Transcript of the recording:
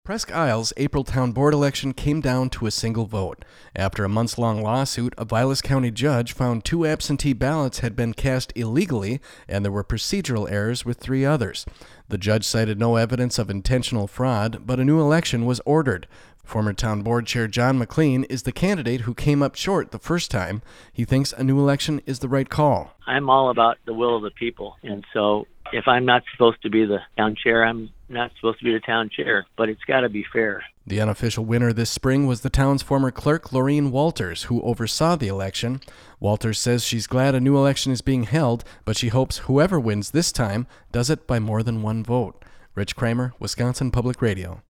Presque Isle's April Town Board election came down to a single vote. After a months-long lawsuit, a Vilas County judge found 2 absentee ballots had been cast illegally, and there were procedural errors with 3 others. The judge cited no evidence of intentional fraud, but a new election was ordered. Former Town Board Chair John McLean is the candidate who came up short the first time. He thinks a new election is the right call. I'm all about the will of the people, and so if I'm not supposed to be the town chair, I'm not supposed to be the town chair, but it's got to be fair. The unofficial winner this spring was the town's former clerk, Laureen Walters, who oversaw the election. Walters says she's glad a new election is being held, but she hopes whoever wins this time does it by more than 1 vote. Rich Kramer, Wisconsin Public Radio.